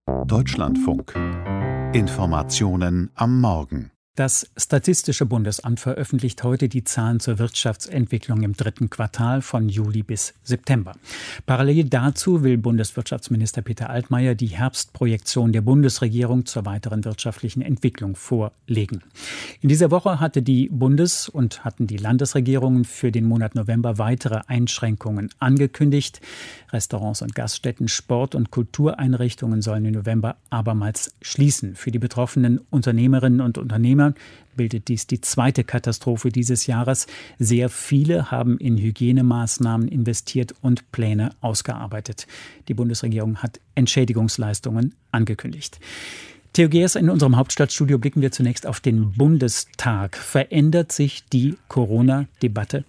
Deutschlandfunk. Informationen am Morgen. Das Statistische Bundesamt veröffentlicht heute die Zahlen zur Wirtschaftsentwicklung im 3. Quartal von Juli bis September. Parallel dazu will Bundeswirtschaftsminister Peter Altmaier die Herbstprojektion der Bundesregierung zur weiteren wirtschaftlichen Entwicklung vorlegen. In dieser Woche hatten die Landesregierungen für den Monat November weitere Einschränkungen angekündigt. Restaurants und Gaststätten, Sport- und Kultureinrichtungen sollen im November abermals schließen. Für die betroffenen Unternehmerinnen und Unternehmer bildet dies die zweite Katastrophe dieses Jahres. Sehr viele haben in Hygienemaßnahmen investiert und Pläne ausgearbeitet. Die Bundesregierung hat Entschädigungsleistungen angekündigt. Theo Geers, in unserem Hauptstadtstudio blicken wir zunächst auf den Bundestag. Verändert sich die Corona-Debatte?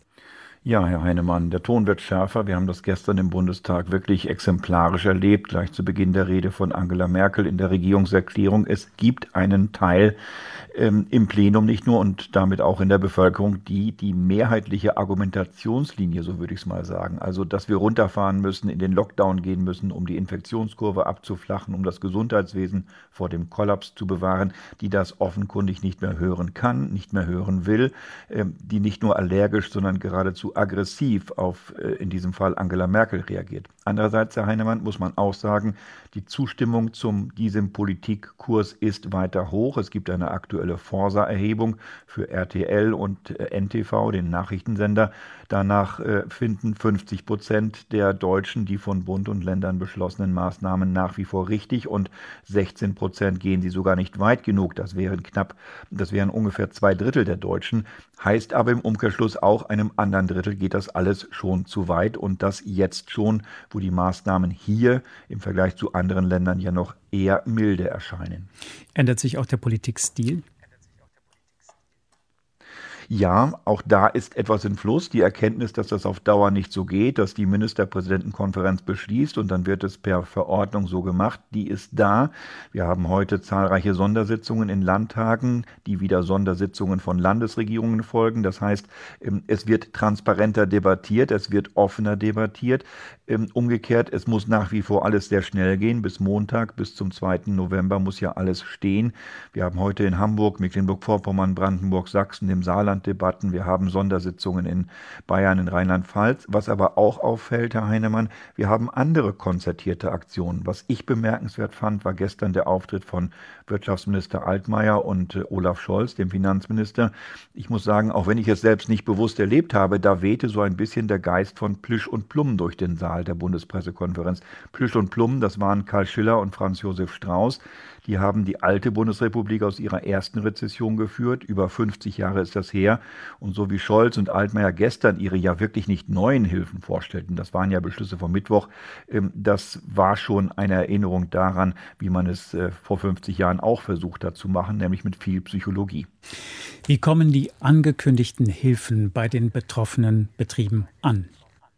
Ja, Herr Heinemann, der Ton wird schärfer. Wir haben das gestern im Bundestag wirklich exemplarisch erlebt, gleich zu Beginn der Rede von Angela Merkel in der Regierungserklärung. Es gibt einen Teil im Plenum nicht nur und damit auch in der Bevölkerung, die mehrheitliche Argumentationslinie, so würde ich es mal sagen, also dass wir runterfahren müssen, in den Lockdown gehen müssen, um die Infektionskurve abzuflachen, um das Gesundheitswesen vor dem Kollaps zu bewahren, die das offenkundig nicht mehr hören kann, nicht mehr hören will, die nicht nur allergisch, sondern geradezu aggressiv auf in diesem Fall Angela Merkel reagiert. Andererseits, Herr Heinemann, muss man auch sagen, die Zustimmung zu diesem Politikkurs ist weiter hoch. Es gibt eine aktuelle Forsa-Erhebung für RTL und NTV, den Nachrichtensender. Danach finden 50% der Deutschen die von Bund und Ländern beschlossenen Maßnahmen nach wie vor richtig und 16% gehen sie sogar nicht weit genug. Das wären ungefähr 2/3 der Deutschen. Heißt aber im Umkehrschluss auch, einem anderen Drittel geht das alles schon zu weit und das jetzt schon, wo die Maßnahmen hier im Vergleich zu anderen Ländern ja noch eher milde erscheinen. Ändert sich auch der Politikstil? Ja, auch da ist etwas in Fluss. Die Erkenntnis, dass das auf Dauer nicht so geht, dass die Ministerpräsidentenkonferenz beschließt und dann wird es per Verordnung so gemacht, die ist da. Wir haben heute zahlreiche Sondersitzungen in Landtagen, die wieder Sondersitzungen von Landesregierungen folgen. Das heißt, es wird transparenter debattiert, es wird offener debattiert. Umgekehrt, es muss nach wie vor alles sehr schnell gehen. Bis Montag, bis zum 2. November muss ja alles stehen. Wir haben heute in Hamburg, Mecklenburg-Vorpommern, Brandenburg, Sachsen, dem Saarland Debatten. Wir haben Sondersitzungen in Bayern, in Rheinland-Pfalz. Was aber auch auffällt, Herr Heinemann, wir haben andere konzertierte Aktionen. Was ich bemerkenswert fand, war gestern der Auftritt von Wirtschaftsminister Altmaier und Olaf Scholz, dem Finanzminister. Ich muss sagen, auch wenn ich es selbst nicht bewusst erlebt habe, da wehte so ein bisschen der Geist von Plüsch und Plum durch den Saal der Bundespressekonferenz. Plüsch und Plum, das waren Karl Schiller und Franz Josef Strauß. Die haben die alte Bundesrepublik aus ihrer ersten Rezession geführt. Über 50 Jahre ist das her. Und so wie Scholz und Altmaier gestern ihre ja wirklich nicht neuen Hilfen vorstellten, das waren ja Beschlüsse vom Mittwoch, das war schon eine Erinnerung daran, wie man es vor 50 Jahren auch versucht hat zu machen, nämlich mit viel Psychologie. Wie kommen die angekündigten Hilfen bei den betroffenen Betrieben an?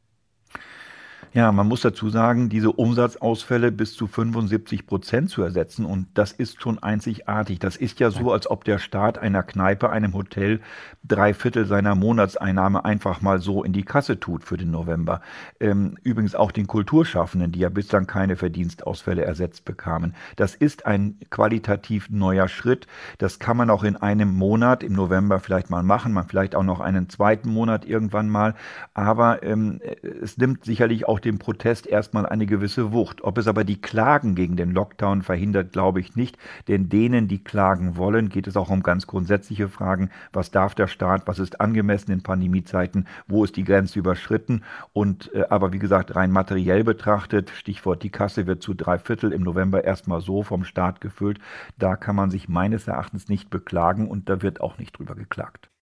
Ja, man muss dazu sagen, diese Umsatzausfälle bis zu 75% zu ersetzen und das ist schon einzigartig. Das ist ja so, als ob der Staat einer Kneipe, einem Hotel 3/4 seiner Monatseinnahme einfach mal so in die Kasse tut für den November. Übrigens auch den Kulturschaffenden, die ja bislang keine Verdienstausfälle ersetzt bekamen. Das ist ein qualitativ neuer Schritt. Das kann man auch in einem Monat, im November vielleicht mal machen, man vielleicht auch noch einen zweiten Monat irgendwann mal. Aber es nimmt sicherlich auch dem Protest erstmal eine gewisse Wucht. Ob es aber die Klagen gegen den Lockdown verhindert, glaube ich nicht. Denn denen, die klagen wollen, geht es auch um ganz grundsätzliche Fragen. Was darf der Staat? Was ist angemessen in Pandemiezeiten? Wo ist die Grenze überschritten? Und aber wie gesagt, rein materiell betrachtet, Stichwort die Kasse wird zu 3/4 im November erstmal so vom Staat gefüllt. Da kann man sich meines Erachtens nicht beklagen und da wird auch nicht drüber geklagt.